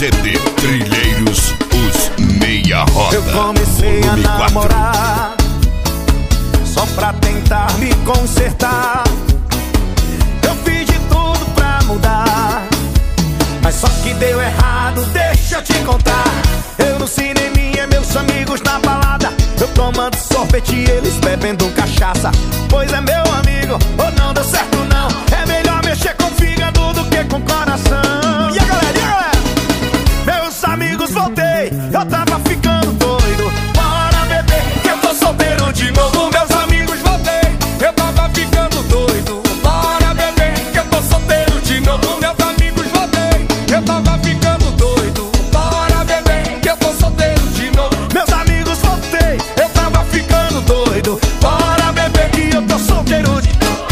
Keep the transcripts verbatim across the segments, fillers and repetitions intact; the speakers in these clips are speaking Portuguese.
C D Trilheiros, os Meia Roda. Eu comecei a namorar só pra tentar me consertar. Eu fiz de tudo pra mudar, mas só que deu errado, deixa eu te contar. Eu no cineminha, meus amigos na balada, eu tomando sorvete e eles bebendo cachaça. Pois é, meu amigo, ou não deu certo não. É melhor mexer com o fígado do que com o coração. E a galera, e a galera? Meus amigos, voltei, eu tava ficando doido. Bora beber, que eu tô solteiro de novo. Meus amigos, voltei, eu tava ficando doido. Bora beber, que eu tô solteiro de novo. Meus amigos, voltei, eu tava ficando doido. Bora beber, que eu tô solteiro de novo. Meus amigos, voltei, eu tava ficando doido. Bora beber, que eu tô solteiro de novo.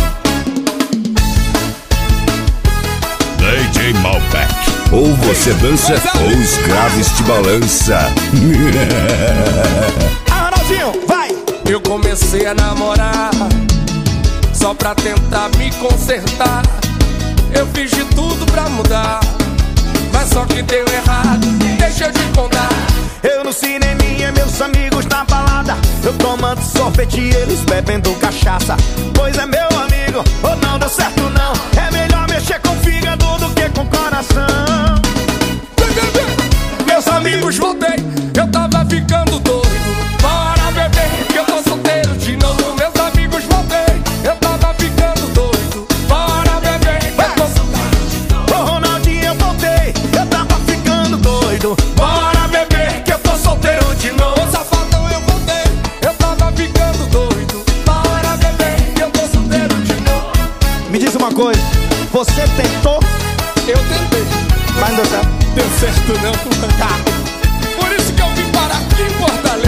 D J Malbec. Ou você dança ou os graves te balança. Ah, Ronaldinho, vai! Eu comecei a namorar só pra tentar me consertar. Eu fiz de tudo pra mudar, mas só que deu errado, deixa eu te contar. Eu no cineminha, meus amigos na balada, eu tomando sorvete e eles bebendo cachaça. Pois é, meu amigo, ou não deu certo não. É melhor mexer com o fígado do que com o coração. Meus amigos, voltei, eu tava ficando doido. Bora beber, que eu tô solteiro de novo. Meus amigos, voltei, eu tava ficando doido. Bora beber, que eu tô solteiro de novo. Ô Ronaldinho, eu voltei, eu tava ficando doido. Bora beber, que eu tô solteiro de novo. Safadão, eu voltei, eu tava ficando doido. Bora beber, que eu tô solteiro de novo. Me diz uma coisa, você tentou, Eu tentei, mas não deu certo. deu certo não. Tá. Por isso que eu vim parar aqui em Fortaleza.